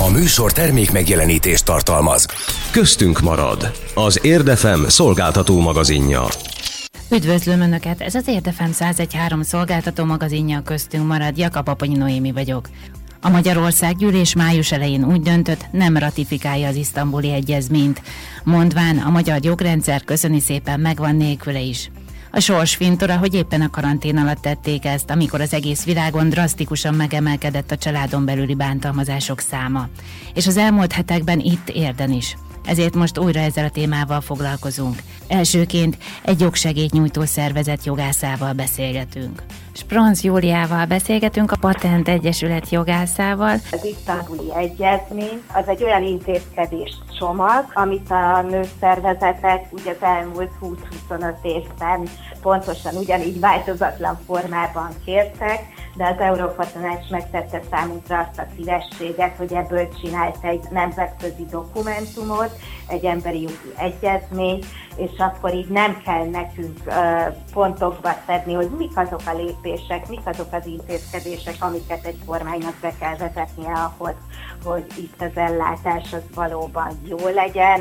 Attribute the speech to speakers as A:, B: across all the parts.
A: A műsor termék megjelenítést tartalmaz. Köztünk marad. Az Érdefem szolgáltató magazinja.
B: Üdvözlöm Önöket, ez az Érdefem 101.3 szolgáltató magazinja, köztünk marad. Jakab Aponyi Noémi vagyok. A Magyarországgyűlés május elején úgy döntött, nem ratifikálja az isztambuli egyezményt. Mondván, a magyar jogrendszer köszöni szépen megvan nélküle is. A sors fintora, hogy éppen a karantén alatt tették ezt, amikor az egész világon drasztikusan megemelkedett a családon belüli bántalmazások száma. És az elmúlt hetekben itt Érden is. Ezért most újra ezzel a témával foglalkozunk. Elsőként egy jogsegélynyújtó szervezet jogászával beszélgetünk. Spronz Júliával beszélgetünk, a Patent Egyesület jogászával.
C: Az isztambuli egyezmény az egy olyan intézkedés csomag, amit a nőszervezetek ugye az elmúlt 20-25 évben pontosan ugyanígy változatlan formában kértek, de az Európa Tanács megtette számunkra azt a szívességet, hogy ebből csinált egy nemzetközi dokumentumot, egy emberi jogi egyezményt, és akkor így nem kell nekünk pontokba szedni, hogy mik azok a lépések, mik azok az intézkedések, amiket egy kormánynak be kell vezetnie ahhoz, hogy itt az ellátás az valóban jó legyen,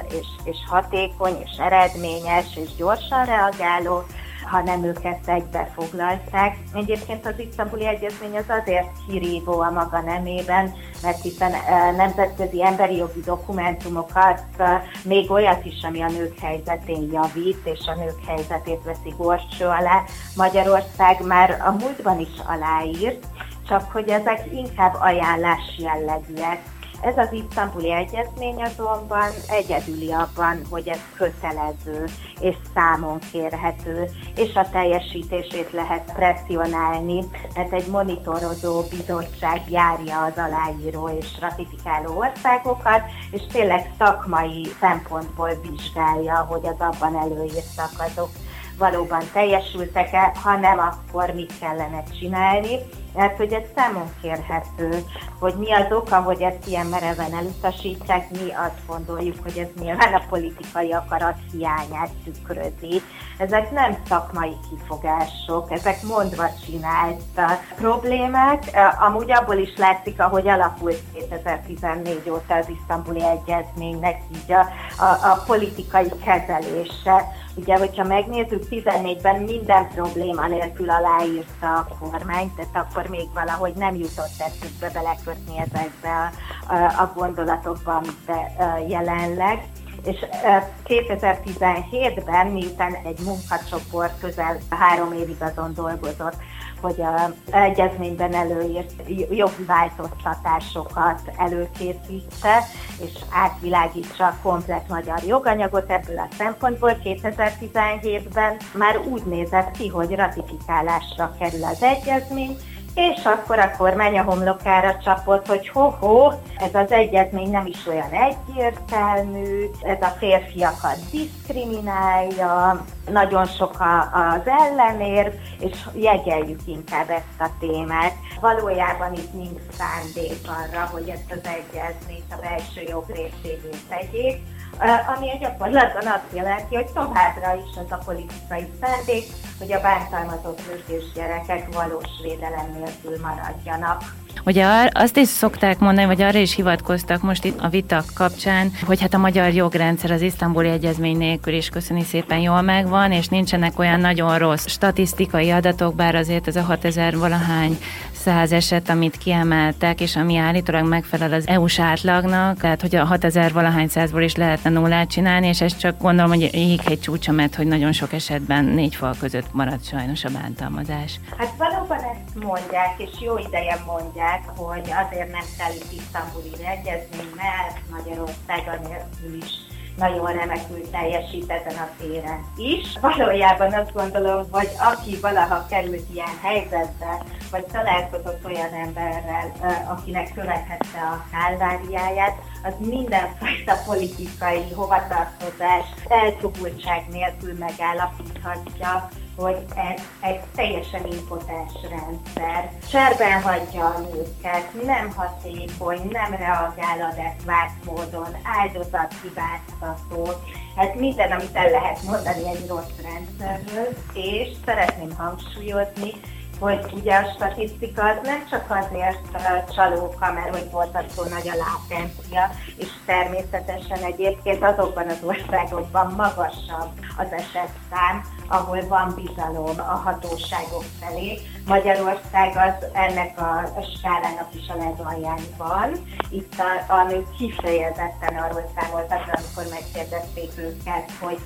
C: és hatékony, és eredményes, és gyorsan reagáló, hanem őket egybe foglalták. Egyébként az isztambuli egyezmény az azért kirívó a maga nemében, mert hiszen nemzetközi emberi jogi dokumentumokat, még olyat is, ami a nők helyzetén javít, és a nők helyzetét veszi gorcső alá, Magyarország már a múltban is aláírt, csak hogy ezek inkább ajánlás jellegűek. Ez az isztambuli egyezmény azonban egyedüli abban, hogy ez kötelező és számon kérhető, és a teljesítését lehet presszionálni, mert egy monitorozó bizottság járja az aláíró és ratifikáló országokat, és tényleg szakmai szempontból vizsgálja, hogy az abban előírtak azok valóban teljesültek-e, ha nem, akkor mit kellene csinálni. Mert hogy ez számon kérhető, hogy mi az oka, hogy ezt ilyen mereven elutasítják, mi azt gondoljuk, hogy ez nyilván a politikai akarat hiányát tükrözi. Ezek nem szakmai kifogások, ezek mondva csinált problémák. Amúgy abból is látszik, ahogy alakult 2014 óta az isztambuli egyezménynek így a politikai kezelése. Ugye, hogyha megnézzük, 14-ben minden probléma nélkül aláírta a kormány, tehát akkor még valahogy nem jutott eszükbe belekötni ezekbe a gondolatokba, amiben jelenleg. És 2017-ben, miután egy munkacsoport közel 3 évig azon dolgozott, hogy az egyezményben előírt jogi változtatásokat előkészítse, és átvilágítsa a komplett magyar joganyagot ebből a szempontból, 2017-ben már úgy nézett ki, hogy ratifikálásra kerül az egyezmény, és akkor a kormány a homlokára csapott, hogy ez az egyezmény nem is olyan egyértelmű, ez a férfiakat diszkriminálja, nagyon sok az ellenérv, és jegyeljük inkább ezt a témát. Valójában itt nincs szándék arra, hogy ezt az egyezményt a belső jog részévé tegyék, ami a gyakorlatban azt jelenti, hogy továbbra is az a politikai szándék, hogy a bántalmazott nők és gyerekek valós védelem nélkül maradjanak.
B: Ugye azt is szokták mondani, vagy arra is hivatkoztak most itt a vitak kapcsán, hogy hát a magyar jogrendszer az isztambuli egyezmény nélkül is köszöni szépen jól megvan, és nincsenek olyan nagyon rossz statisztikai adatok, bár azért ez a 6000 valahány 100 eset, amit kiemeltek, és ami állítólag megfelel az EU-s átlagnak, tehát hogy a 6000 valahány 100-ból is lehetne nullát csinálni, és ez csak gondolom, hogy jéghegy csúcsa, mert hogy nagyon sok esetben 4 fal között marad sajnos a bántalmazás.
C: Hát valóban ezt mondják, és jó ideje mondják, hogy azért nem kell itt isztambuli egyezmény, mert Magyarország anélkül is nagyon remekül teljesít ezen a téren is. Valójában azt gondolom, hogy aki valaha került ilyen helyzetbe, vagy találkozott olyan emberrel, akinek követhette a kálváriáját, az mindenfajta politikai hovatartozás, elfogultság nélkül megállapíthatja, hogy ez egy teljesen impotens rendszer. Cserben hagyja a nőket, nem hatékony, nem reagál adekvát módon, áldozathibáztató. Hát minden, amit el lehet mondani egy rossz rendszerről, és szeretném hangsúlyozni, hogy ugye a statisztika az nem csak azért csalóka, mert hogy borzasztó nagy a látencia, és természetesen egyébként azokban az országokban magasabb az esetszám, ahol van bizalom a hatóságok felé. Magyarország az ennek a skálának is a legalján van. Itt a nők kifejezetten arról számoltak, amikor megkérdezték őket, hogy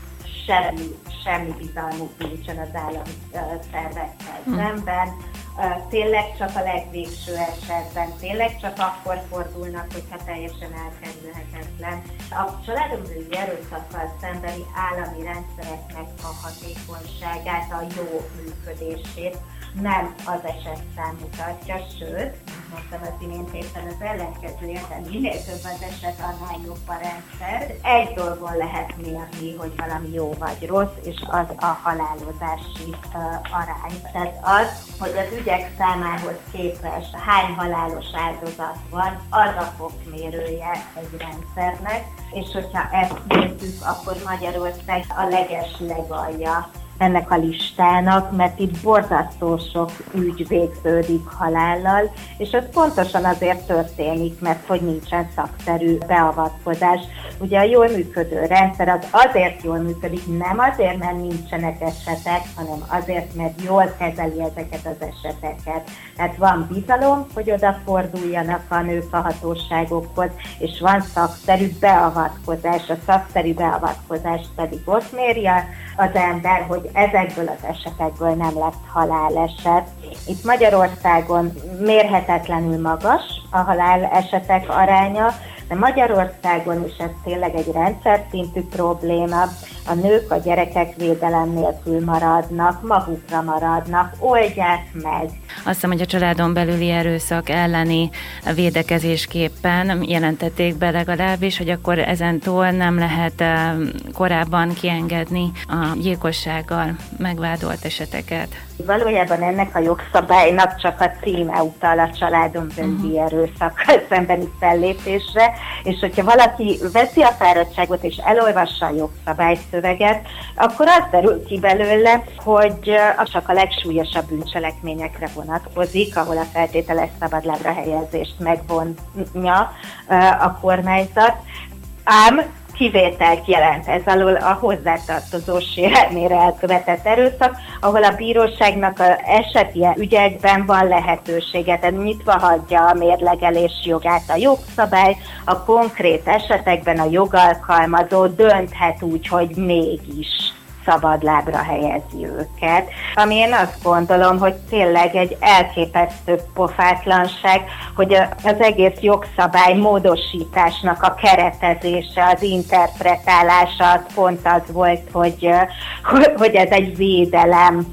C: semmi bizalmuk nincsen az állami szervekkel szemben. Tényleg csak a legvégső esetben, tényleg csak akkor fordulnak, hogyha teljesen elkerülhetetlen. A családon belüli erőszakkal szembeni állami rendszereknek a hatékonyságát, a jó működését nem az esetszám mutatja, sőt, mondtam az imént éppen az ellenkezője, de minél több az eset, annál jobb a rendszer. Egy dolgon lehet mérni, hogy valami jó vagy rossz, és az a halálozási arány. Tehát az, hogy az ügyek számához képest hány halálos áldozat van, az a fokmérője egy rendszernek, és hogyha ezt nézzük, akkor Magyarország a legalja ennek a listának, mert itt borzasztó sok ügy végződik halállal, és ez pontosan azért történik, mert hogy nincsen szakszerű beavatkozás. Ugye a jól működő rendszer az azért jól működik, nem azért, mert nincsenek esetek, hanem azért, mert jól kezeli ezeket az eseteket. Tehát van bizalom, hogy odaforduljanak a nők a hatóságokhoz, és van szakszerű beavatkozás. A szakszerű beavatkozást pedig ott méri az ember, hogy ezekből az esetekből nem lett haláleset. Itt Magyarországon mérhetetlenül magas a halálesetek aránya, de Magyarországon is ez tényleg egy rendszerszintű probléma. A nők, a gyerekek védelem nélkül maradnak, magukra maradnak, oldják meg.
B: Azt hiszem, hogy a családon belüli erőszak elleni védekezésképpen jelentették be legalábbis, hogy akkor ezentúl nem lehet korábban kiengedni a gyilkossággal megvádolt eseteket.
C: Valójában ennek a jogszabálynak csak a címe utal a családon belüli erőszakkal szembeni fellépésre, és hogyha valaki veszi a fáradtságot és elolvassa a jogszabályszöveget, akkor az derül ki belőle, hogy csak a legsúlyosabb bűncselekményekre vonatkozik, ahol a feltételes szabadlábra helyezést megvonja a kormányzat. Ám kivételt jelent ez alól a hozzátartozó sérelmére elkövetett erőszak, ahol a bíróságnak az eseti ügyekben van lehetősége, tehát nyitva hagyja a mérlegelés jogát a jogszabály, a konkrét esetekben a jogalkalmazó dönthet úgy, hogy mégis szabadlábra helyezi őket. Ami én azt gondolom, hogy tényleg egy elképesztő pofátlanság, hogy az egész jogszabály módosításnak a keretezése, az interpretálása az pont az volt, hogy ez egy védelem.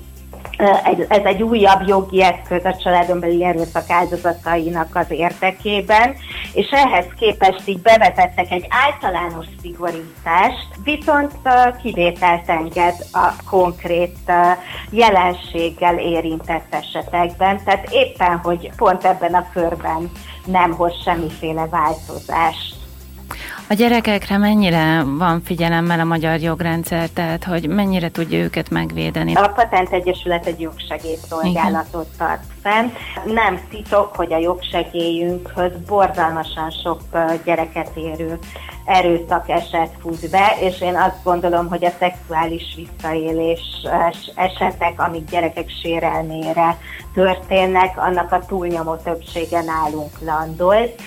C: Ez egy újabb jogi eszköz a családon belüli erőszak áldozatainak az érdekében, és ehhez képest így bevezettek egy általános szigorítást, viszont kivételt enged a konkrét jelenséggel érintett esetekben, tehát éppen, hogy pont ebben a körben nem hoz semmiféle változást.
B: A gyerekekre mennyire van figyelemmel a magyar jogrendszer, tehát hogy mennyire tudja őket megvédeni?
C: A Patent Egyesület egy jogsegélyszolgálatot tart fenn. Nem titok, hogy a jogsegélyünkhöz borzalmasan sok gyereket érő erőszak eset fut be, és én azt gondolom, hogy a szexuális visszaélés esetek, amik gyerekek sérelmére történnek, annak a túlnyomó többsége nálunk landolt.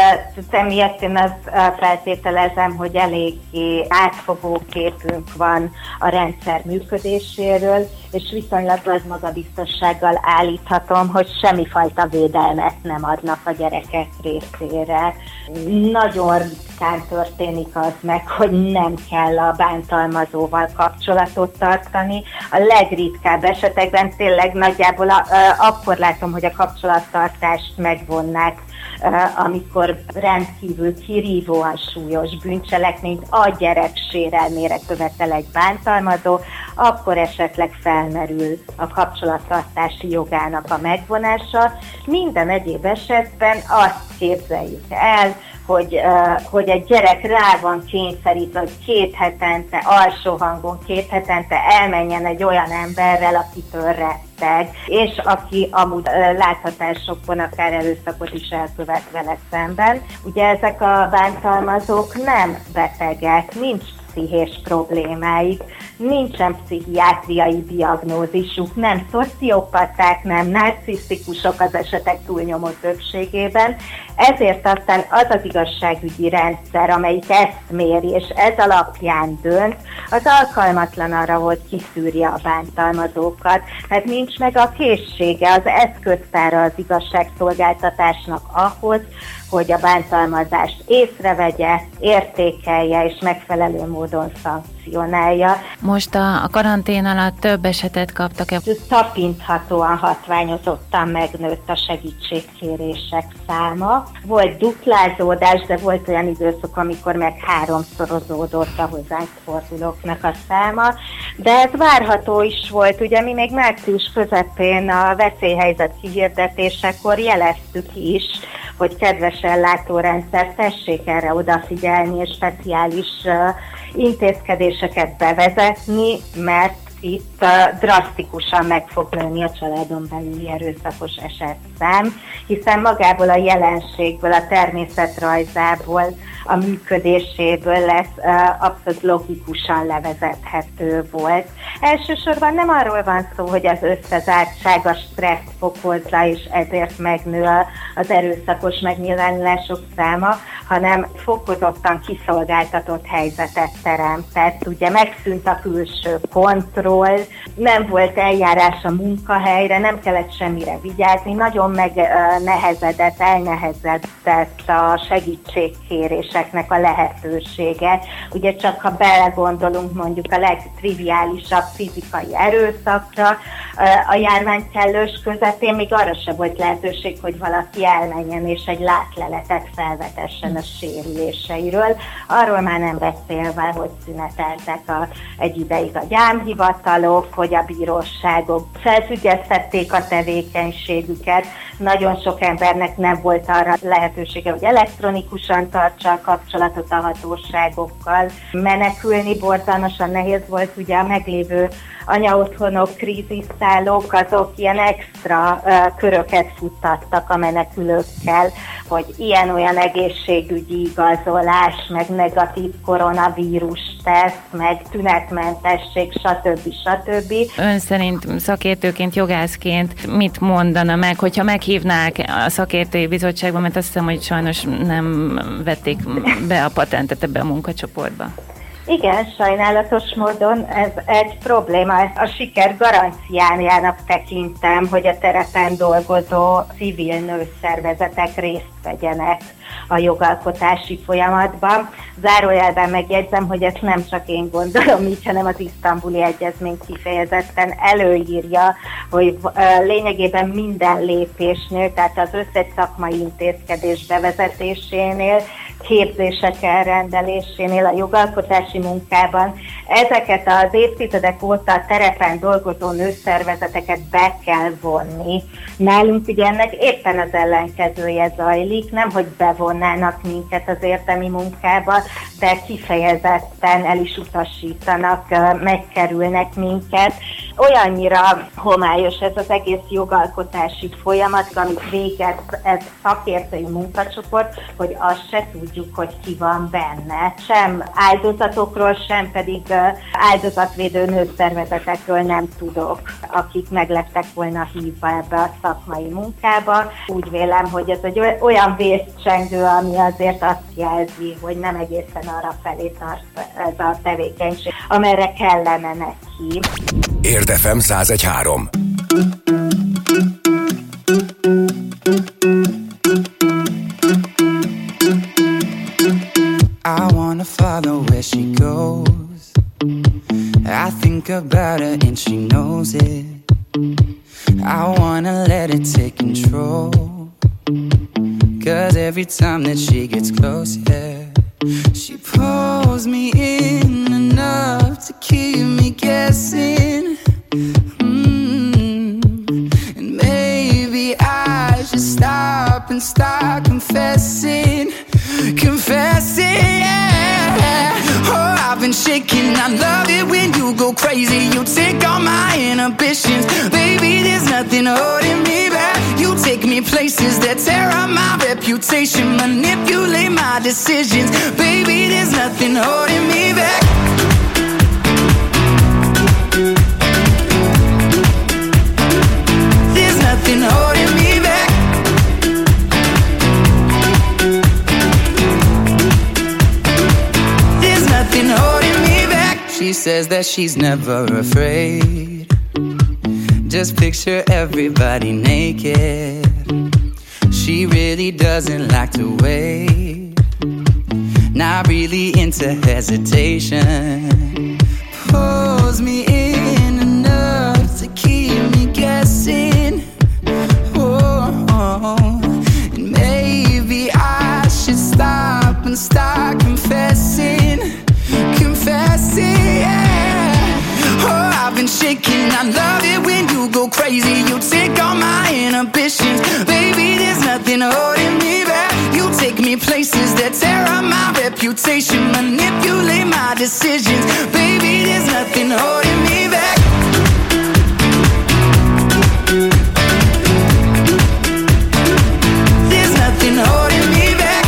C: Emiatt én azt feltételezem, hogy eléggé átfogó képünk van a rendszer működéséről, és viszonylag nagy magabiztossággal állíthatom, hogy semmifajta védelmet nem adnak a gyerekek részére. Nagyon ritkán történik az meg, hogy nem kell a bántalmazóval kapcsolatot tartani. A legritkább esetekben tényleg nagyjából akkor látom, hogy a kapcsolattartást megvonnák, amikor rendkívül kirívóan súlyos bűncselekményt a gyerek sérelmére követel egy bántalmazó, akkor esetleg felmerül a kapcsolattartási jogának a megvonása. Minden egyéb esetben azt képzeljük el, hogy egy gyerek rá van kényszerítve, hogy 2 hetente, alsó hangon 2 hetente elmenjen egy olyan emberrel, akitől retteg, és aki amúgy láthatásokon akár erőszakot is elkövet vele szemben. Ugye ezek a bántalmazók nem betegek, nincs pszichés problémáik, nincsen pszichiátriai diagnózisuk, nem szociopaták, nem narcisztikusok az esetek túlnyomó többségében, ezért aztán az az igazságügyi rendszer, amelyik ezt méri, és ez alapján dönt, az alkalmatlan arra, hogy kiszűrje a bántalmazókat, mert nincs meg a készsége, az eszköztára az igazságszolgáltatásnak ahhoz, hogy a bántalmazást észrevegye, értékelje és megfelelő módon szankcionálja.
B: Most a karantén alatt több esetet kaptak-e?
C: Tapinthatóan hatványozottan megnőtt a segítségkérések száma. Volt duplázódás, de volt olyan időszak, amikor meg 3-szorozódott a hozzánk fordulóknak a száma. De ez várható is volt, ugye mi még március közepén a veszélyhelyzet kihirdetésekor jeleztük is, hogy kedves ellátórendszer, tessék erre odafigyelni és speciális intézkedéseket bevezetni, mert itt drasztikusan meg fog nőni a családon belüli erőszakos esetszám, hiszen magából a jelenségből, a természetrajzából, a működéséből lesz abszolút logikusan levezethető volt. Elsősorban nem arról van szó, hogy az összezártság a stresszt fokozza, és ezért megnő az erőszakos megnyilvánulások száma, hanem fokozottan kiszolgáltatott helyzetet teremtett. Ugye megszűnt a külső kontroll, nem volt eljárás a munkahelyre, nem kellett semmire vigyázni, nagyon elnehezedett a segítségkéréseknek a lehetősége. Ugye csak ha belegondolunk mondjuk a legtriviálisabb fizikai erőszakra, a járvány kellős közepén még arra sem volt lehetőség, hogy valaki elmenjen és egy látleletet felvetessen a sérüléseiről. Arról már nem beszélve, hogy szüneteltek egy ideig a gyámhivatalok, hogy a bíróságok felfüggesztették a tevékenységüket. Nagyon sok embernek nem volt arra lehetősége, hogy elektronikusan tartsa a kapcsolatot a hatóságokkal. Menekülni borzalmasan nehéz volt, ugye a meglévő anyaotthonok, kríziszállók, azok ilyen extra köröket futtattak a menekülőkkel, hogy ilyen-olyan egészségügyi igazolás, meg negatív koronavírus teszt, meg tünetmentesség, stb.
B: Ön szerint szakértőként, jogászként mit mondana meg, hogyha meghívnák a szakértői bizottságba, mert azt hiszem, hogy sajnos nem vették be a patentet ebbe a munkacsoportba?
C: Igen, sajnálatos módon ez egy probléma. A siker garanciájának tekintem, hogy a terepen dolgozó civil nőszervezetek részt vegyenek a jogalkotási folyamatban. Zárójelben megjegyzem, hogy ezt nem csak én gondolom így, hanem az Isztambuli Egyezmény kifejezetten előírja, hogy lényegében minden lépésnél, tehát az összes szakmai intézkedés bevezetésénél, képzések elrendelésénél, a jogalkotási munkában ezeket az évtizedek óta a terepen dolgozó nőszervezeteket be kell vonni. Nálunk ugye ennek éppen az ellenkezője zajlik, nem hogy bevonnának minket az érdemi munkába, de kifejezetten el is utasítanak, megkerülnek minket. Olyannyira homályos ez az egész jogalkotási folyamat, amit végez ez szakértői munkacsoport, hogy azt se tudjuk, hogy ki van benne. Sem áldozatokról, sem pedig áldozatvédő nőszervezetekről nem tudok, akik meg lettek volna hívva ebbe a szakmai munkába. Úgy vélem, hogy ez egy olyan vészcsengő, ami azért azt jelzi, hogy nem egészen arra felé tart ez a tevékenység, amerre kellene neki.
A: Érdefem 101.3.
D: I wanna follow where she goes. I think about her and she knows it. I wanna let it take control. 'Cause every time that she gets close, yeah, she pulls me in enough to keep me guessing. And maybe I should stop and start confessing. confessing, yeah. Oh, I've been shaking, I love it when you go crazy. You take all my inhibitions, baby, there's nothing holding me back. You take me places that tear up my reputation, manipulate my decisions, baby, there's nothing holding me back. There's nothing holding me back. There's nothing holding me back. She says that she's never afraid. Just picture everybody naked. She really doesn't like to wait. Not really into hesitation. Pulls me in enough to keep me guessing. And maybe I should stop and start confessing, yeah. Oh, I've been shaking, I love it when you go crazy. You take all my inhibitions, baby, there's nothing holding me back. You take me places that tear up my reputation, manipulate my decisions, baby, there's nothing holding me back. There's nothing holding me back.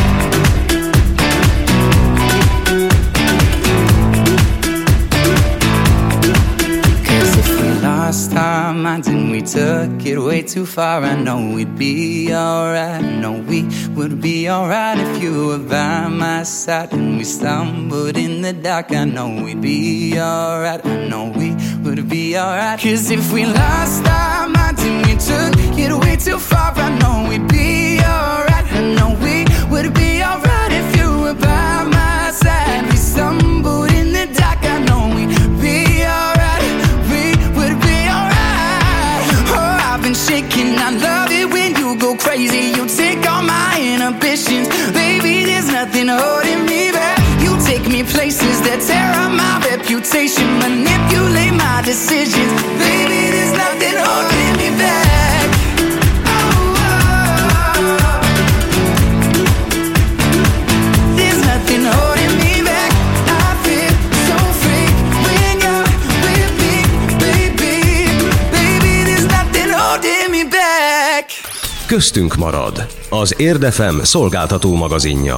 D: Cause if we lost our minds and we took it way too far, I know we'd be alright. I know we would be alright if you were by my side. And we stumbled in the dark, I know we'd be alright. I know we would be alright. Cause if we lost our minds and we took it way too far, I know we'd be alright. I know we would be alright if you were by my side. We stumbled in the dark, I know we'd be alright. We would be alright. Oh, I've been shaking, I love it when you go crazy. You take all my inhibitions, baby, there's nothing holding me back. You take me places that tear up my reputation, manipulate my decisions, baby, there's nothing holding me back. There's nothing holding me back. I feel so free when you're with me, baby. Baby, there's nothing holding me back.
A: Köztünk marad. Az Érdefem szolgáltató magazinja.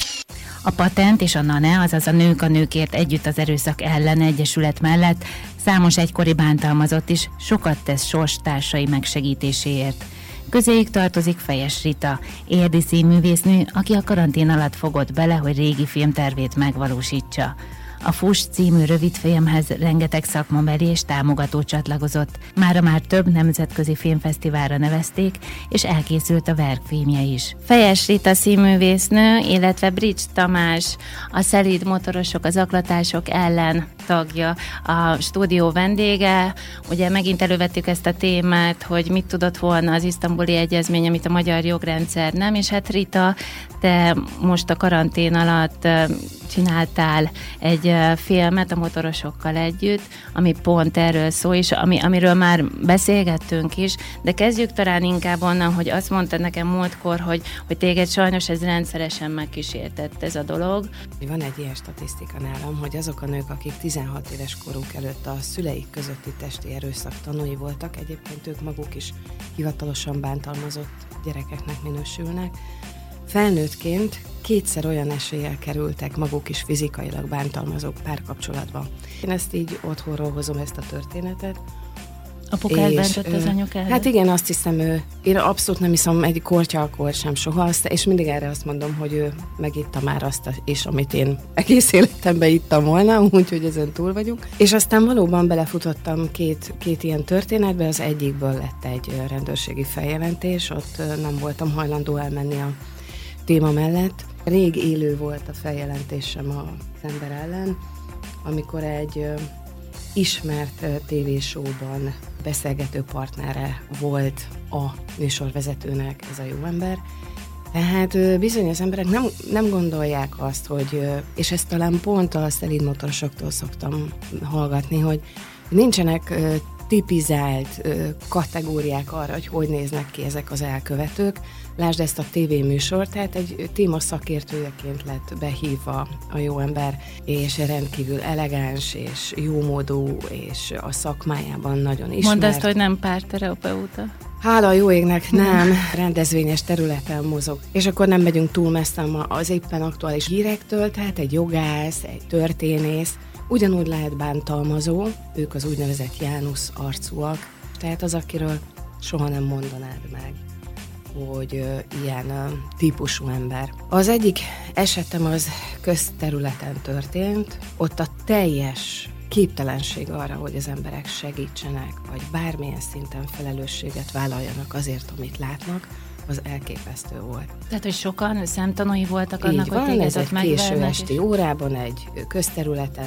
B: A Patent és a NANE, azaz a Nők a Nőkért Együtt az Erőszak Ellen Egyesület mellett számos egykori bántalmazott is sokat tesz sorstársai megsegítéséért. Közéjük tartozik Fejes Rita, érdi színművésznő, aki a karantén alatt fogott bele, hogy régi filmtervét megvalósítsa. A Fuss című rövidfilmhez rengeteg szakmabeli és támogató csatlakozott. Mára már több nemzetközi filmfesztiválra nevezték, és elkészült a verkfilmje is. Fejes Rita színművésznő, illetve Brics Tamás, a Szelíd motorosok, a zaklatások ellen tagja, a stúdió vendége. Ugye megint elővettük ezt a témát, hogy mit tudott volna az isztambuli egyezmény, amit a magyar jogrendszer nem, és hát Rita, te most a karantén alatt csináltál egy filmet a motorosokkal együtt, ami pont erről szól, és amiről már beszélgettünk is, de kezdjük talán inkább onnan, hogy azt mondtad nekem múltkor, hogy téged sajnos ez rendszeresen megkísértett ez a dolog.
E: Van egy ilyen statisztika nálam, hogy azok a nők, akik 16 éves koruk előtt a szüleik közötti testi erőszak tanúi voltak, egyébként ők maguk is hivatalosan bántalmazott gyerekeknek minősülnek, felnőttként kétszer olyan eséllyel kerültek maguk is fizikailag bántalmazók párkapcsolatba. Én ezt így otthonról hozom, ezt a történetet.
B: Apukád bántott az anyukádat?
E: Hát igen, azt hiszem, én abszolút nem iszom egy kortya alkoholt sem soha, és mindig erre azt mondom, hogy ő megitta már azt is, amit én egész életemben ittam volna, úgyhogy ezen túl vagyunk. És aztán valóban belefutottam két ilyen történetbe, az egyikből lett egy rendőrségi feljelentés, ott nem voltam hajlandó elmenni a téma mellett. Rég élő volt a feljelentésem az ember ellen, amikor egy ismert tévésóban beszélgető partnere volt a műsorvezetőnek ez a jó ember. Tehát bizony az emberek nem gondolják azt, hogy, és ezt talán pont a szelíd motorosoktól szoktam hallgatni, hogy nincsenek tipizált kategóriák arra, hogy néznek ki ezek az elkövetők. Lásd ezt a tévéműsort, tehát egy téma szakértőjeként lett behívva a jó ember, és rendkívül elegáns, és jómódú, és a szakmájában nagyon ismert.
B: Mondd azt, hogy nem párterapeuta.
E: Hála a jó égnek, nem, rendezvényes területen mozog. És akkor nem megyünk túl messze az éppen aktuális hírektől, tehát egy jogász, egy történész, ugyanúgy lehet bántalmazó, ők az úgynevezett Jánusz arcúak, tehát az, akiről soha nem mondanád meg, hogy ilyen típusú ember. Az egyik esetem az közterületen történt, ott a teljes képtelenség arra, hogy az emberek segítsenek, vagy bármilyen szinten felelősséget vállaljanak azért, amit látnak, az elképesztő volt.
B: Tehát, hogy sokan szemtanúi voltak annak,
E: hogy
B: téged ott megvernek.
E: Késő esti órában, egy közterületen,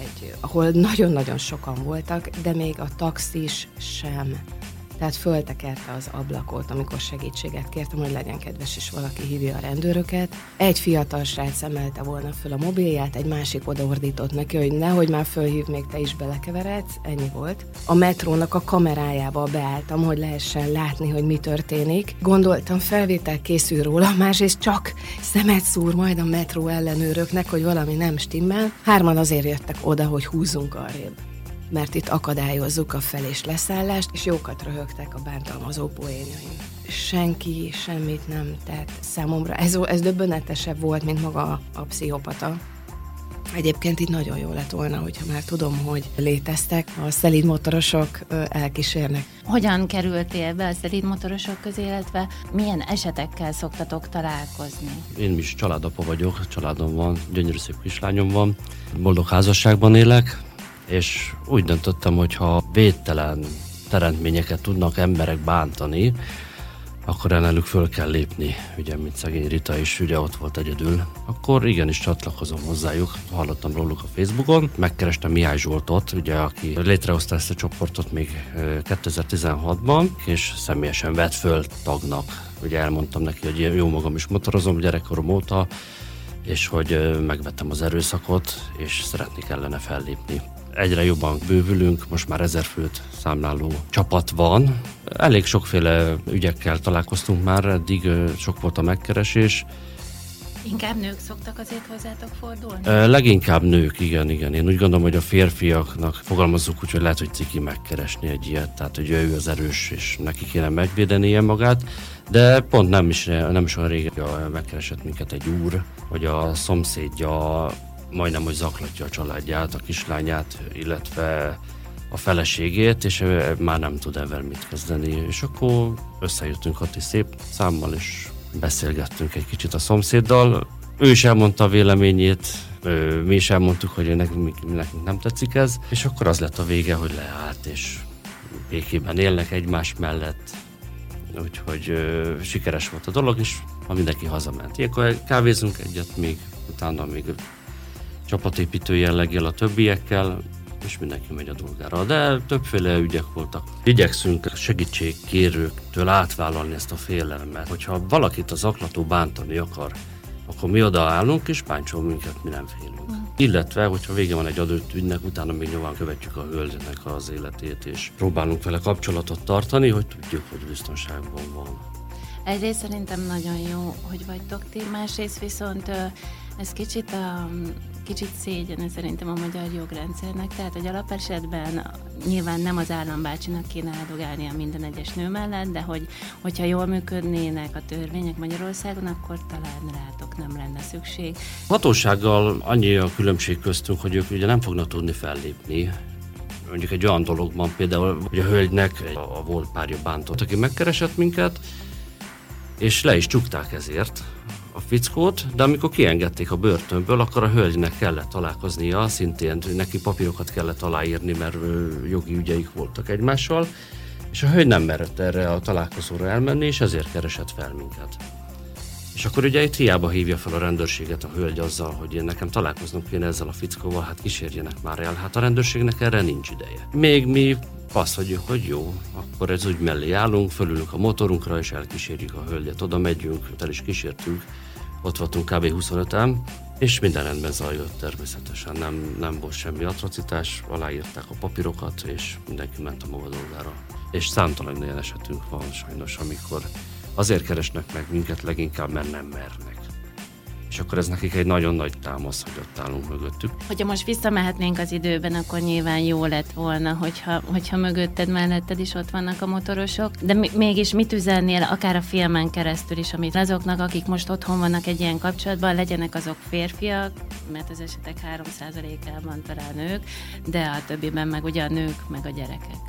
E: ahol nagyon-nagyon sokan voltak, de még a taxis sem. Tehát föltekerte az ablakot, amikor segítséget kértem, hogy legyen kedves, és valaki hívja a rendőröket. Egy fiatal srác emelte volna föl a mobilját, egy másik odaordított neki, hogy nehogy már fölhív, még te is belekeveredsz, ennyi volt. A metrónak a kamerájába beálltam, hogy lehessen látni, hogy mi történik. Gondoltam, felvétel készül róla, másrészt csak szemet szúr majd a metró ellenőröknek, hogy valami nem stimmel. 3 azért jöttek oda, hogy húzzunk arrébb, mert itt akadályozzuk a fel- és leszállást, és jókat röhögtek a bántalmazó poénjaim. Senki semmit nem tett számomra. Ez döbbenetesebb volt, mint maga a pszichopata. Egyébként itt nagyon jó lett volna, hogyha már tudom, hogy léteztek, a szelíd motorosok elkísérnek.
B: Hogyan kerültél be a szelíd motorosok közé, illetve milyen esetekkel szoktatok találkozni?
F: Én is családapa vagyok, családom van, gyönyörű szép kislányom van, boldog házasságban élek, és úgy döntöttem, hogy ha védtelen teremtményeket tudnak emberek bántani, akkor ellenük föl kell lépni, ugye, mint szegény Rita is ugye ott volt egyedül. Akkor igenis csatlakozom hozzájuk, hallottam róluk a Facebookon, megkerestem Mihály Zsoltot, ugye, aki létrehozta ezt a csoportot még 2016-ban, és személyesen vett föl tagnak. Ugye elmondtam neki, hogy jó magam is motorozom gyerekkorom óta, és hogy megvettem az erőszakot, és szeretnék ellene fellépni. Egyre jobban bővülünk, most már 1000 főt számláló csapat van. Elég sokféle ügyekkel találkoztunk már, eddig sok volt a megkeresés.
B: Inkább nők szoktak azért hozzátok fordulni?
F: Leginkább nők, igen. Én úgy gondolom, hogy a férfiaknak fogalmazzuk úgy, hogy lehet, hogy ciki megkeresni egy ilyet, tehát hogy ő az erős, és neki kéne megvédenie magát, de pont nem is olyan régen megkeresett minket egy úr, hogy a szomszédja majdnem, hogy zaklatja a családját, a kislányát, illetve a feleségét, és már nem tud ebben mit kezdeni. És akkor összejöttünk Hati szép számmal, és beszélgettünk egy kicsit a szomszéddal. Ő is elmondta a véleményét, mi is elmondtuk, hogy nekünk nem tetszik ez, és akkor az lett a vége, hogy leállt, és békében élnek egymás mellett. Úgyhogy sikeres volt a dolog, és mindenki hazament. Ilyenkor kávézunk egyet még, utána még csapatépítő jelleggel a többiekkel, és mindenki megy a dolgára. De többféle ügyek voltak. Igyekszünk segítségkérőktől átvállalni ezt a félelmet. Hogyha valakit az zaklató bántani akar, akkor mi odaállunk, és bántsol minket, mi nem félünk. Illetve, hogyha vége van egy adott ügynek, utána még nyilván követjük a hölgynek az életét, és próbálunk vele kapcsolatot tartani, hogy tudjuk, hogy biztonságban van.
B: Egyrészt szerintem nagyon jó, hogy vagytok ti, másrészt viszont ez kicsit szégyen szerintem a magyar jogrendszernek, tehát hogy alapesetben nyilván nem az állambácsinak kéne áldogálnia minden egyes nő mellett, de hogyha jól működnének a törvények Magyarországon, akkor talán rátok nem lenne szükség.
F: Hatósággal annyi a különbség köztünk, hogy ők ugye nem fognak tudni fellépni. Mondjuk egy olyan dologban például, hogy a hölgynek a volt párja bántott, aki megkeresett minket, és le is csukták ezért a fickót, de amikor kiengedték a börtönből, akkor a hölgynek kellett találkoznia, szintén neki papírokat kellett aláírni, mert jogi ügyeik voltak egymással, és a hölgy nem merett erre a találkozóra elmenni, és ezért keresett fel minket. És akkor ugye itt hiába hívja fel a rendőrséget a hölgy azzal, hogy én nekem találkoznom kéne ezzel a fickóval, hát kísérjenek már el, hát a rendőrségnek erre nincs ideje. Még mi azt mondjuk, hogy jó, akkor ez úgy mellé állunk, fölülünk a motorunkra, és elkísérjük a hölgyet, oda megyünk, el is kísértünk, ott voltunk kb. 25-en, És minden rendben zajlott természetesen, nem volt semmi atrocitás, aláírták a papírokat, és mindenki ment a maga dolgára. És számtalan ilyen esetünk van sajnos, amikor azért keresnek meg minket leginkább, mert nem mernek. És akkor ez nekik egy nagyon nagy támasz, hogy ott állunk mögöttük.
B: Hogyha most visszamehetnénk az időben, akkor nyilván jó lett volna, hogyha mögötted, melletted is ott vannak a motorosok. De mégis mit üzennél, akár a filmen keresztül is, amit azoknak, akik most otthon vannak egy ilyen kapcsolatban, legyenek azok férfiak, mert az esetek 3%-ában talán nők, de a többiben meg ugye a nők, meg a gyerekek.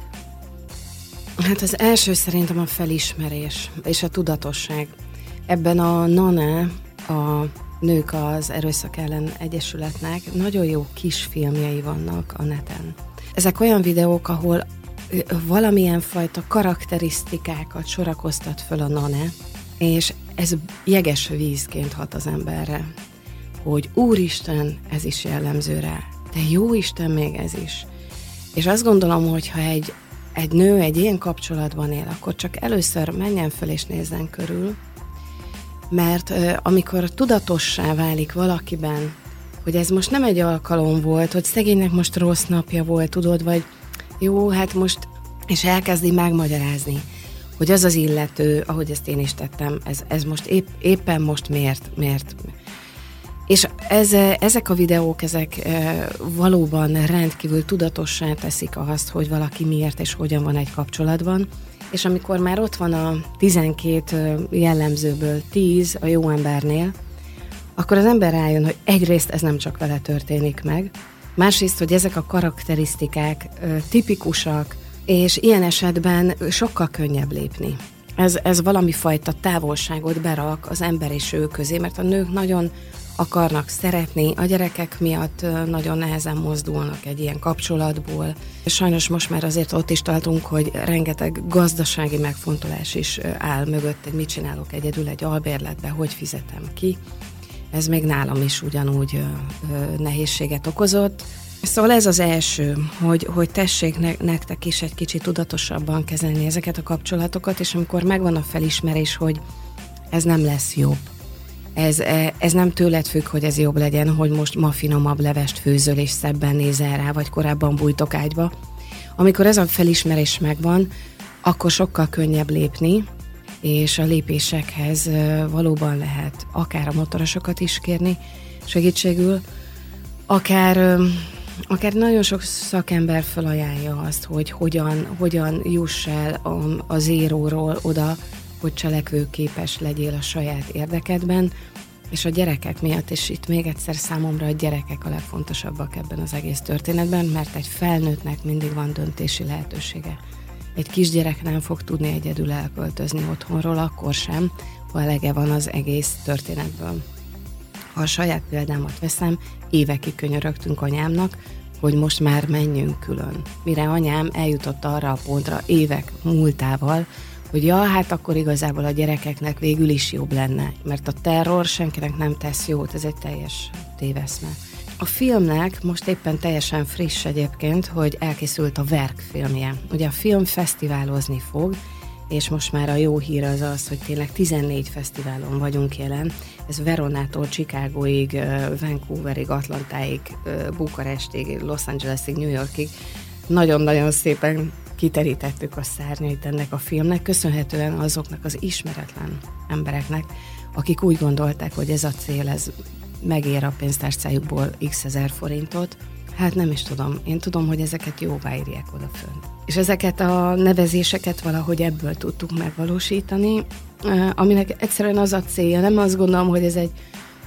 E: Hát az első szerintem a felismerés és a tudatosság. Ebben a NANE, a Nők az Erőszak Ellen Egyesületnek nagyon jó kis filmjei vannak a neten. Ezek olyan videók, ahol valamilyen fajta karakterisztikákat sorakoztat föl a NANE, és ez jeges vízként hat az emberre, hogy úristen, ez is jellemző rá, de jó Isten, még ez is. És azt gondolom, hogy ha egy nő egy ilyen kapcsolatban él, akkor csak először menjen föl és nézzen körül, mert amikor tudatossá válik valakiben, hogy ez most nem egy alkalom volt, hogy szegénynek most rossz napja volt, tudod, vagy jó, hát most, és elkezdi megmagyarázni, hogy az az illető, ahogy ezt én is tettem, ez most éppen most miért. És ezek a videók, ezek valóban rendkívül tudatossá teszik azt, hogy valaki miért és hogyan van egy kapcsolatban, és amikor már ott van a 12 jellemzőből 10 a jó embernél, akkor az ember rájön, hogy egyrészt ez nem csak vele történik meg, másrészt, hogy ezek a karakterisztikák tipikusak, és ilyen esetben sokkal könnyebb lépni. Ez valami fajta távolságot berak az ember és ő közé, mert a nők nagyon akarnak szeretni, a gyerekek miatt nagyon nehezen mozdulnak egy ilyen kapcsolatból. Sajnos most már azért ott is tartunk, hogy rengeteg gazdasági megfontolás is áll mögött, hogy mit csinálok egyedül egy albérletbe, hogy fizetem ki. Ez még nálam is ugyanúgy nehézséget okozott. Szóval ez az első, hogy tessék nektek is egy kicsit tudatosabban kezelni ezeket a kapcsolatokat, és amikor megvan a felismerés, hogy ez nem lesz jobb. Ez nem tőled függ, hogy ez jobb legyen, hogy most ma finomabb levest főzöl és szebben nézel rá, vagy korábban bújtok ágyba. Amikor ez a felismerés megvan, akkor sokkal könnyebb lépni, és a lépésekhez valóban lehet akár a motorosokat is kérni segítségül, akár nagyon sok szakember felajánlja azt, hogy hogyan juss el a zéróról oda, hogy cselekvőképes legyél a saját érdekedben, és a gyerekek miatt, és itt még egyszer számomra a gyerekek a legfontosabbak ebben az egész történetben, mert egy felnőttnek mindig van döntési lehetősége. Egy kisgyerek nem fog tudni egyedül elköltözni otthonról, akkor sem, ha elege van az egész történetből. Ha a saját példámat veszem, évekig könyörögtünk anyámnak, hogy most már menjünk külön. Mire anyám eljutott arra a pontra évek múltával, hogy ja, hát akkor igazából a gyerekeknek végül is jobb lenne, mert a terror senkinek nem tesz jót, ez egy teljes téveszme. A filmnek most éppen teljesen friss egyébként, hogy elkészült a Verk filmje. Ugye a film fesztiválozni fog, és most már a jó hír az az, hogy tényleg 14 fesztiválon vagyunk jelen. Ez Veronától Chicagóig, Vancouverig, Atlantáig, Bukarestig, Los Angelesig, New Yorkig. Nagyon-nagyon szépen kiterítettük a szárnyait ennek a filmnek, köszönhetően azoknak az ismeretlen embereknek, akik úgy gondolták, hogy ez a cél, ez megér a pénztárcájukból x ezer forintot. Hát nem is tudom. Én tudom, hogy ezeket jóvá írják odafönt. És ezeket a nevezéseket valahogy ebből tudtuk megvalósítani, aminek egyszerűen az a célja. Nem azt gondolom, hogy ez egy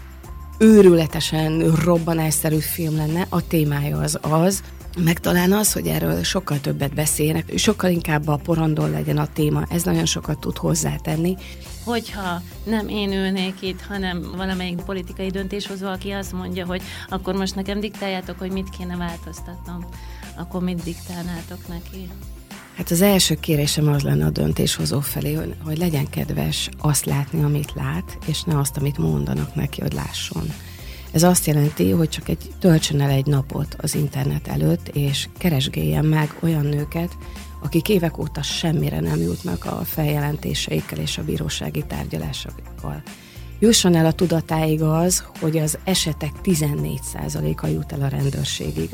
E: őrületesen robbanásszerű film lenne, a témája az, meg talán az, hogy erről sokkal többet beszélnek, sokkal inkább a porondon legyen a téma, ez nagyon sokat tud hozzátenni.
B: Hogyha nem én ülnék itt, hanem valamelyik politikai döntéshozó, aki azt mondja, hogy akkor most nekem diktáljátok, hogy mit kéne változtatnom, akkor mit diktálnátok neki?
E: Hát az első kérésem az lenne a döntéshozó felé, hogy legyen kedves azt látni, amit lát, és ne azt, amit mondanak neki, hogy lásson. Ez azt jelenti, hogy csak töltsön el egy napot az internet előtt, és keresgéljen meg olyan nőket, akik évek óta semmire nem jutnak a feljelentéseikkel és a bírósági tárgyalásokkal. jusson el a tudatáig az, hogy az esetek 14%-a jut el a rendőrségig.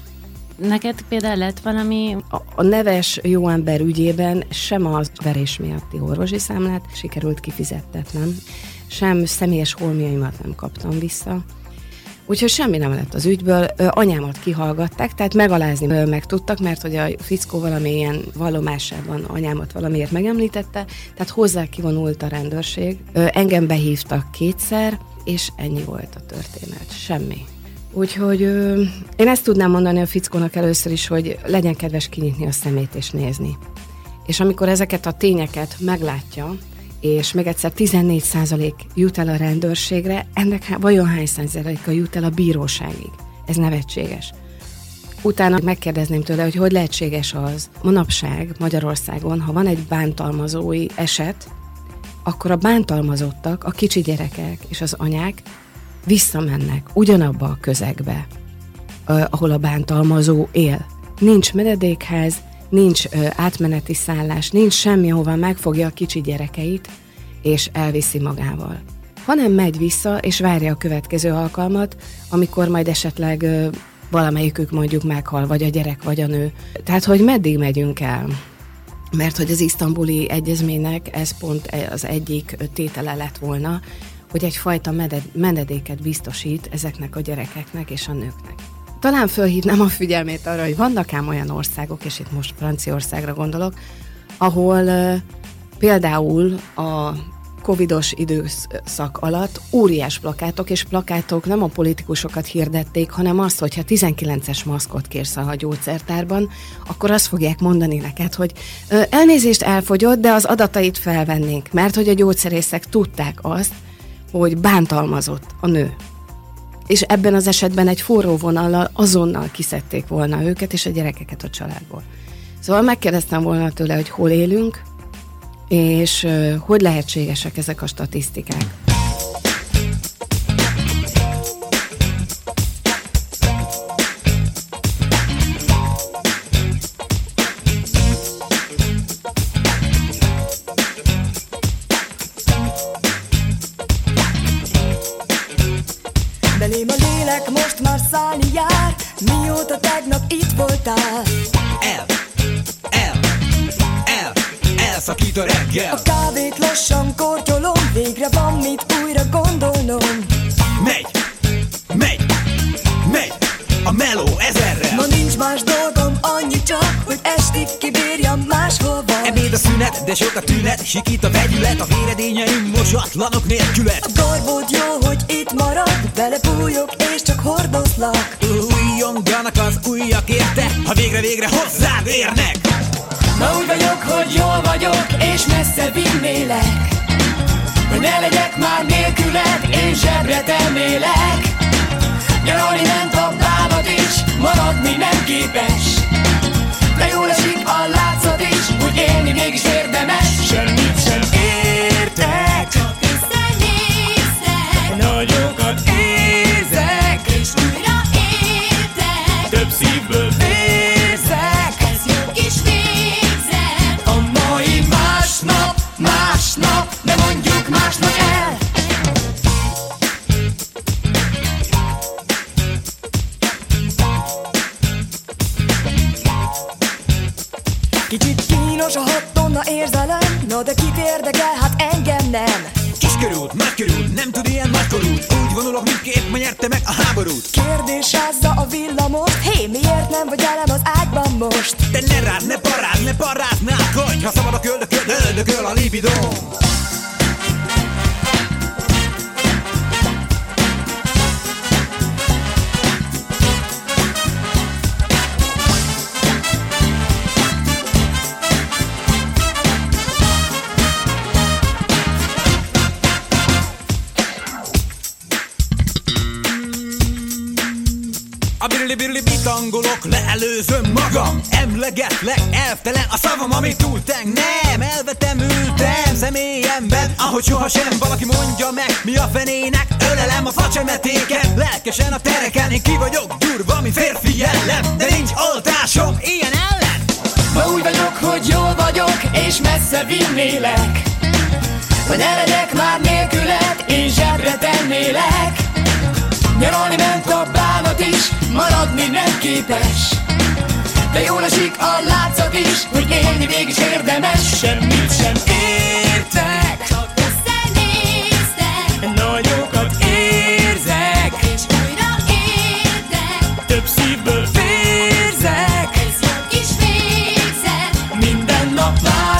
B: Neked például lett valami...
E: A neves jó ember ügyében sem az verés miatti orvosi számlát sikerült kifizettetnem, sem személyes holmiaimat nem kaptam vissza. Úgyhogy semmi nem lett az ügyből, anyámat kihallgatták, tehát megalázni meg tudtak, mert hogy a fickó valamilyen vallomásában anyámat valamiért megemlítette, tehát hozzá kivonult a rendőrség. Engem behívtak 2-szer, és ennyi volt a történet, semmi. Úgyhogy én ezt tudnám mondani a fickónak először is, hogy legyen kedves kinyitni a szemét és nézni. És amikor ezeket a tényeket meglátja, és még egyszer 14% jut el a rendőrségre, ennek vajon hány százaléka jut el a bíróságig? Ez nevetséges. Utána megkérdezném tőle, hogy lehetséges az manapság Magyarországon, ha van egy bántalmazói eset, akkor a bántalmazottak, a kicsi gyerekek és az anyák visszamennek ugyanabba a közegbe, ahol a bántalmazó él. Nincs menedékház, nincs átmeneti szállás, nincs semmi, ahova megfogja a kicsi gyerekeit, és elviszi magával. Hanem megy vissza, és várja a következő alkalmat, amikor majd esetleg valamelyikük mondjuk meghal, vagy a gyerek, vagy a nő. Tehát, hogy meddig megyünk el? Mert hogy az isztambuli egyezménynek ez pont az egyik tétele lett volna, hogy egyfajta menedéket biztosít ezeknek a gyerekeknek és a nőknek. Talán fölhívnám a figyelmét arra, hogy vannak ám olyan országok, és itt most Franciaországra gondolok, ahol például a covidos időszak alatt óriás plakátok, és plakátok nem a politikusokat hirdették, hanem azt, hogyha 19-es maszkot kérsz a gyógyszertárban, akkor azt fogják mondani neked, hogy elnézést elfogyott, de az adatait felvennénk, mert hogy a gyógyszerészek tudták azt, hogy bántalmazott a nő. És ebben az esetben egy forró vonallal azonnal kiszedték volna őket és a gyerekeket a családból. Szóval megkérdeztem volna tőle, hogy hol élünk, és hogy lehetségesek ezek a statisztikák.
G: Belém a lélek most már szállni jár, mióta tegnap itt voltál.
H: Elszakít a reggel.
G: A kávét lassan kortyolom, végre van mit újra gondolnom.
H: Megy a meló ezerrel.
G: Ma nincs más dolgom, annyi csak, hogy estig kibírjam máshova.
H: Ebéd a szünet, de sok a tünet, sikít a vegyület, a véredényeim mosatlanok nélkület.
G: A garbód jó, hogy itt marad, belebújok és csak hordozlak.
H: Újjonganak az ujjak érte, ha végre hozzád érnek.
G: Ma úgy vagyok, hogy jól vagyok, és messze vinnélek, hogy ne legyek már nélküled, én zsebre temélek. Nyaralni ment a bánat is, maradni nem képes, de jól esik a látszat is, úgy élni mégis érdemes. Semmit sem értek, csak összenézek, nagyokat érzek, és újra értek, több szívből vérzek, ez jó kis végzet. A mai másnap, de mondjuk másnap el. Kicsit kínos a 6 tonna érzelem, no de kit érdekel, hát engem nem.
H: Kiskörút, nagykörút, nem tud ilyen nagykorút, úgy vonulok, mindképp ma nyerte meg a háborút.
G: Kérdésázza a villamost, hé, miért nem vagy velem az ágyban most?
H: Te ne rád, ne parráználkodj, ha szabad a öldököl a libidóm. A birli bitangolok, leelőzöm magam, emlegetlek, elvtelen a szavam, ami túlteng. Nem, elvetem, ültem személyemben, ahogy sohasem. Valaki mondja meg, mi a fenének, ölelem a facsemetéket, lelkesen a tereken. Én ki vagyok durva, mi férfi jellem, de nincs oltásom ilyen ellen.
G: Ma úgy vagyok, hogy jól vagyok, és messze vinnélek, hogy ne legyek már nélküled, én zsebre tennélek. Nyaralni ment a bánat is, maradni nem képes. De jól esik a látszat is, hogy élni mégis érdemes. Semmit sem értek, csak összenéztek, nagyokat érzek, és újra érdek, több szívből vérzek, ez jó kis végzet. Minden nap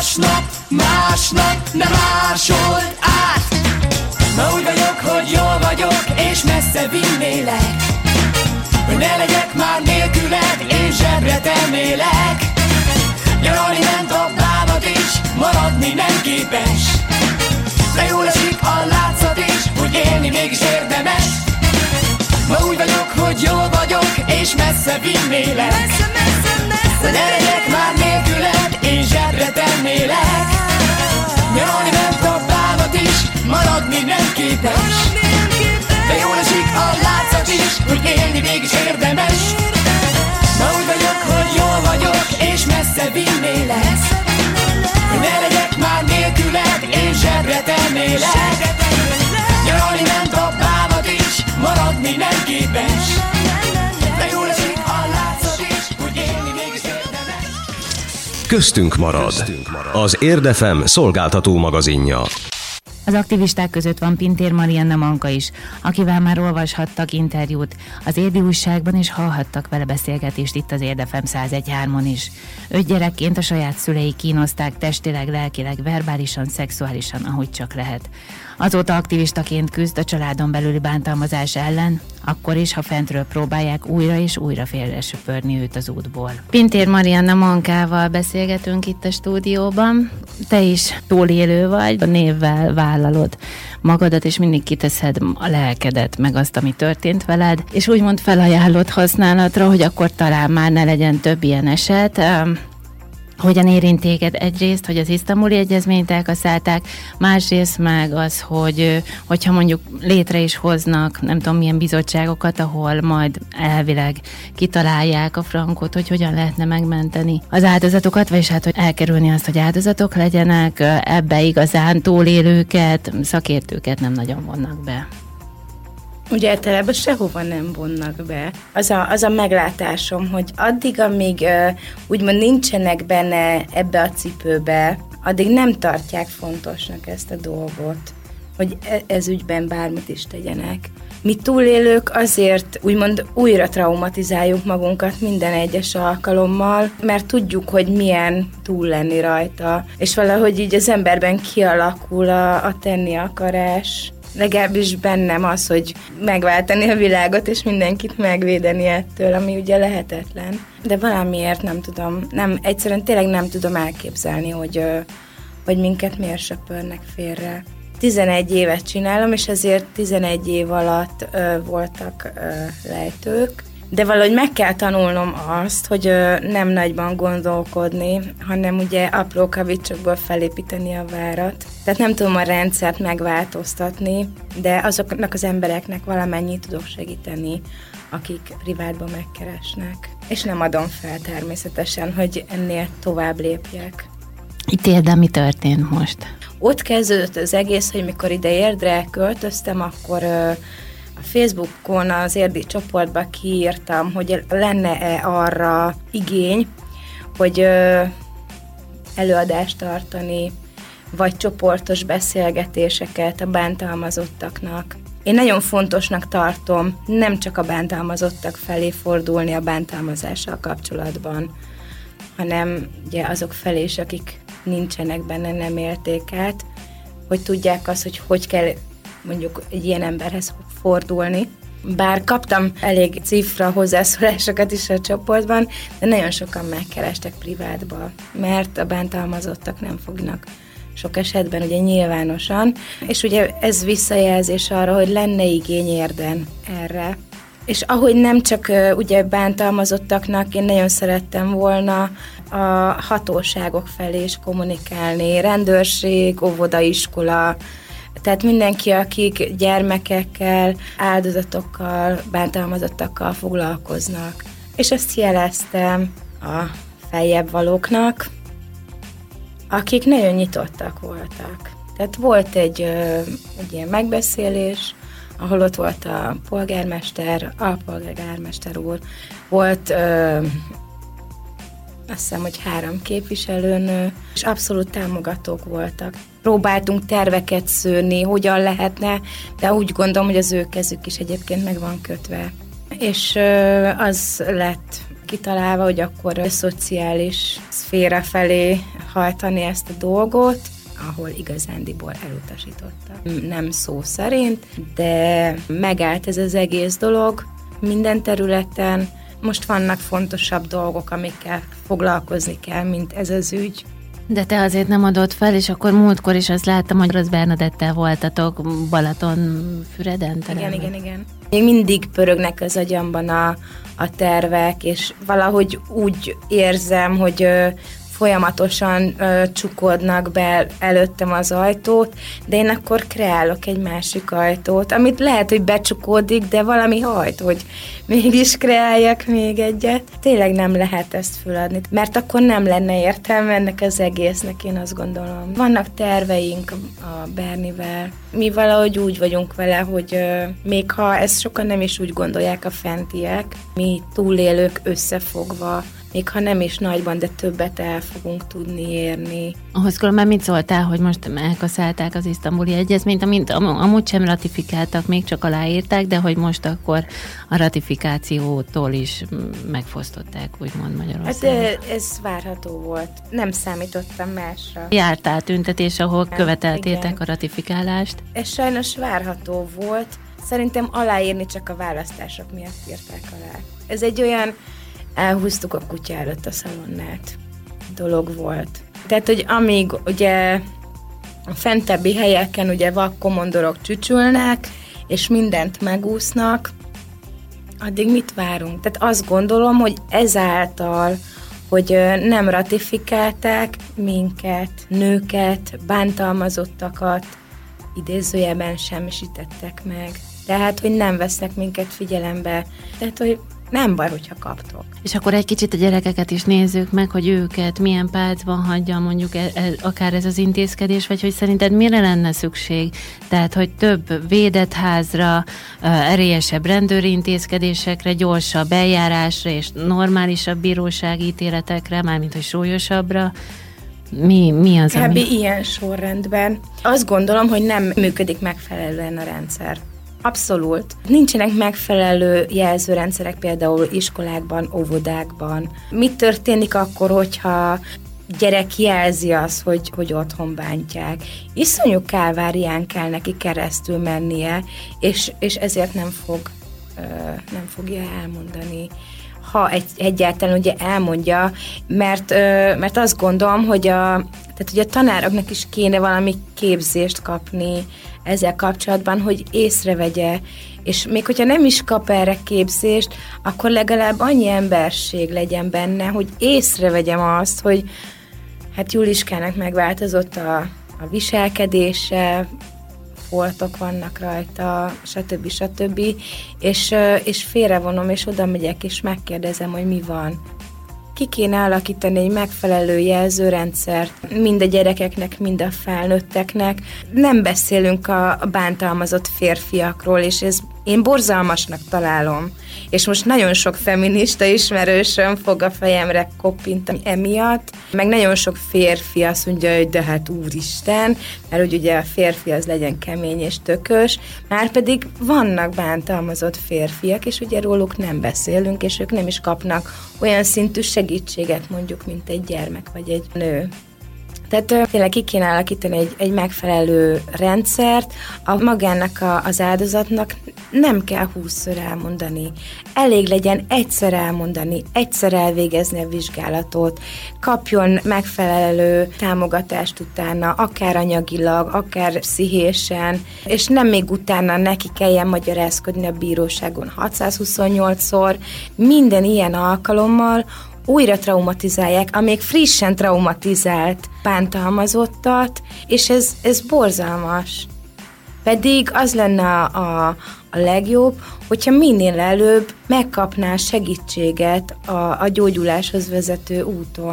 G: másnap, nem másolt át. Ma úgy vagyok, hogy jól vagyok, és messze vinnélek, hogy ne legyek már nélküled, én zsebre tennélek. Nyaralni ment a bánat is, maradni nem képes. De jól esik a látszat is, hogy élni mégis érdemes. Ma úgy vagyok, hogy jól vagyok, és messze vinnélek, hogy ne legyek már nélküled, én zsebre tennélek. Nyaralni ment a bánat is, maradni nem képes. De jól esik a látszat is, hogy élni mégis érdemes. Ma úgy vagyok, hogy jól vagyok, és messze vinnélek, hogy ne legyek már nélküled, én zsebre tennélek. Nyaralni ment a bánat is, maradni nem képes. De jól esik a látszat is, hogy élni mégis érdemes.
A: Köztünk marad. Az Érdefem szolgáltató magazinja.
B: Az aktivisták között van Pintér Marianna Manka is, akivel már olvashattak interjút az Érdi Újságban, és hallhattak vele beszélgetést itt az Érdefem 101.3-on is. 5 gyerekként a saját szülei kínozták testileg, lelkileg, verbálisan, szexuálisan, ahogy csak lehet. Azóta aktivistaként küzd a családon belüli bántalmazás ellen, akkor is, ha fentről próbálják újra és újra félre söpörni őt az útból. Pintér Marianna Mankával beszélgetünk itt a stúdióban. Te is túlélő vagy, a névvel vállalod magadat, és mindig kiteszed a lelkedet, meg azt, ami történt veled, és úgymond felajánlott használatra, hogy akkor talán már ne legyen több ilyen eset. Hogyan érint téged egyrészt, hogy az isztambuli egyezményt elkaszálták, másrészt meg az, hogyha mondjuk létre is hoznak, nem tudom milyen bizottságokat, ahol majd elvileg kitalálják a frankot, hogy hogyan lehetne megmenteni az áldozatokat, vagyis hát, hogy elkerülni azt, hogy áldozatok legyenek, ebbe igazán túlélőket, szakértőket nem nagyon vonnak be.
I: Ugye általában sehova nem vonnak be. Az a meglátásom, hogy addig, amíg úgymond nincsenek benne ebbe a cipőbe, addig nem tartják fontosnak ezt a dolgot, hogy ez ügyben bármit is tegyenek. Mi túlélők azért úgymond újra traumatizáljuk magunkat minden egyes alkalommal, mert tudjuk, hogy milyen túl lenni rajta, és valahogy így az emberben kialakul a tenni akarás, legalábbis bennem az, hogy megváltani a világot, és mindenkit megvédeni ettől, ami ugye lehetetlen. De valamiért nem tudom, egyszerűen tényleg nem tudom elképzelni, hogy minket miért söpörnek félre. 11 évet csinálom, és ezért 11 év alatt voltak lejtők, de valahogy meg kell tanulnom azt, hogy nem nagyban gondolkodni, hanem ugye apró kavicsokból felépíteni a várat. Tehát nem tudom a rendszert megváltoztatni, de azoknak az embereknek valamennyit tudok segíteni, akik privátban megkeresnek. És nem adom fel természetesen, hogy ennél tovább lépjek.
B: Itt Érden mi történt most?
I: Ott kezdődött az egész, hogy mikor ide Érdre költöztem, akkor a Facebookon az érdi csoportba kiírtam, hogy lenne-e arra igény, hogy előadást tartani, vagy csoportos beszélgetéseket a bántalmazottaknak. Én nagyon fontosnak tartom nem csak a bántalmazottak felé fordulni a bántalmazással kapcsolatban, hanem ugye azok felé is, akik nincsenek benne, nem élték át, hogy tudják azt, hogy kell mondjuk egy ilyen emberhez fordulni. Bár kaptam elég cifra hozzászólásokat is a csoportban, de nagyon sokan megkerestek privátba, mert a bántalmazottak nem fognak sok esetben ugye nyilvánosan, és ugye ez visszajelzés arra, hogy lenne igény Érden erre. És ahogy nem csak ugye bántalmazottaknak, én nagyon szerettem volna a hatóságok felé is kommunikálni, rendőrség, óvodaiskola, tehát mindenki, akik gyermekekkel, áldozatokkal, bántalmazottakkal foglalkoznak. És ezt jeleztem a feljebb valóknak, akik nagyon nyitottak voltak. Tehát volt egy ilyen megbeszélés, ahol ott volt a polgármester, alpolgármester úr, volt azt hiszem, hogy 3 képviselőnő, és abszolút támogatók voltak. Próbáltunk terveket szőni, hogyan lehetne, de úgy gondolom, hogy az ő kezük is egyébként meg van kötve. És az lett kitalálva, hogy akkor a szociális szféra felé hajtani ezt a dolgot, ahol igazándiból elutasította. Nem szó szerint, de megállt ez az egész dolog minden területen. Most vannak fontosabb dolgok, amikkel foglalkozni kell, mint ez az ügy.
B: De te azért nem adod fel, és akkor múltkor is azt láttam, hogy Rossz Bernadettel voltatok Balatonfüreden.
I: Igen. Még mindig pörögnek az agyamban a tervek, és valahogy úgy érzem, hogy folyamatosan csukodnak be előttem az ajtót, de én akkor kreálok egy másik ajtót, amit lehet, hogy becsukódik, de valami hajt, hogy mégis kreáljak még egyet. Tényleg nem lehet ezt föladni, mert akkor nem lenne értelme ennek az egésznek, én azt gondolom. Vannak terveink a Bernivel, mi valahogy úgy vagyunk vele, hogy még ha ezt sokan nem is úgy gondolják a fentiek, mi túlélők összefogva, még ha nem is nagyban, de többet el fogunk tudni érni.
B: Ahhoz különben mit szóltál, hogy most elkaszálták az isztambuli egyezményt, amit amúgy sem ratifikáltak, még csak aláírták, de hogy most akkor a ratifikációtól is megfosztották, úgymond Magyarországon.
I: Hát ez várható volt. Nem számítottam másra.
B: Jártál tüntetés, ahol követeltétek a ratifikálást?
I: Ez sajnos várható volt. Szerintem aláírni csak a választások miatt írták alá. Ez egy olyan elhúztuk a kutya előtt a szalonnát dolog volt. Tehát, hogy amíg ugye a fentebbi helyeken ugye vakkomondorok csücsülnek, és mindent megúsznak, addig mit várunk? Tehát azt gondolom, hogy ezáltal, hogy nem ratifikálták minket, nőket, bántalmazottakat, idézőjelben semmisítettek meg. Tehát, hogy nem vesznek minket figyelembe. Tehát, hogy nem baj, hogyha kaptok.
B: És akkor egy kicsit a gyerekeket is nézzük meg, hogy őket milyen pálcban hagyja mondjuk akár ez az intézkedés, vagy hogy szerinted mire lenne szükség? Tehát, hogy több védett házra, erélyesebb rendőri intézkedésekre, gyorsabb eljárásra és normálisabb bírósági ítéletekre, mármint hogy súlyosabbra. Mi az,
I: ami? Ilyen sorrendben. Azt gondolom, hogy nem működik megfelelően a rendszer. Abszolút. Nincsenek megfelelő jelzőrendszerek például iskolákban, óvodákban. Mi történik akkor, hogyha gyerek jelzi azt, hogy otthon bántják? Iszonyú kálvárián kell neki keresztül mennie, és ezért nem fogja elmondani. Ha egyáltalán ugye elmondja, mert azt gondolom, hogy a tanároknak is kéne valami képzést kapni ezzel kapcsolatban, hogy észrevegye, és még hogyha nem is kap erre képzést, akkor legalább annyi emberség legyen benne, hogy észrevegyem azt, hogy hát Juliskának megváltozott a viselkedése, foltok vannak rajta, stb. És félrevonom, és oda megyek, és megkérdezem, hogy mi van. Ki kéne alakítani egy megfelelő jelzőrendszert mind a gyerekeknek, mind a felnőtteknek. Nem beszélünk a bántalmazott férfiakról, és ez én borzalmasnak találom. És most nagyon sok feminista ismerősöm fog a fejemre koppintani emiatt, meg nagyon sok férfi azt mondja, hogy de hát úristen, mert hogy ugye a férfi az legyen kemény és tökös, márpedig vannak bántalmazott férfiak, és ugye róluk nem beszélünk, és ők nem is kapnak olyan szintű segítséget mondjuk, mint egy gyermek vagy egy nő. Tehát tényleg ki kéne alakítani egy megfelelő rendszert, magának az áldozatnak nem kell 20-szor elmondani. Elég legyen egyszer elmondani, egyszer elvégezni a vizsgálatot, kapjon megfelelő támogatást utána, akár anyagilag, akár pszichésen, és nem még utána neki kelljen magyarázkodni a bíróságon 628-szor, minden ilyen alkalommal újra traumatizálják a még frissen traumatizált bántalmazottat, és ez borzalmas. Pedig az lenne a legjobb, hogyha minél előbb megkapná segítséget a gyógyuláshoz vezető úton.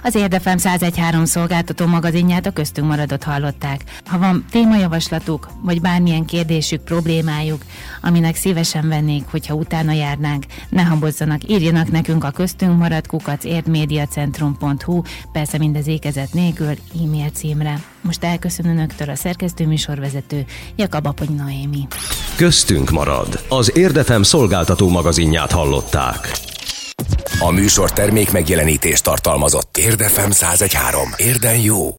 B: Az Érdefem 101.3 szolgáltató magazinját, a Köztünk Maradot hallották. Ha van témajavaslatuk, vagy bármilyen kérdésük, problémájuk, aminek szívesen vennék, hogyha utána járnánk, ne habozzanak, írjanak nekünk a köztünkmarad@érdmediacentrum.hu, persze mindez ékezet nélkül, e-mail címre. Most elköszön önöktől a szerkesztőműsorvezető Jakab Aponyi Noémi.
A: Köztünk marad. Az Érdefem szolgáltató magazinját hallották.
J: A műsor termék megjelenítést tartalmazott. Érdefem 101.3. Érden jó.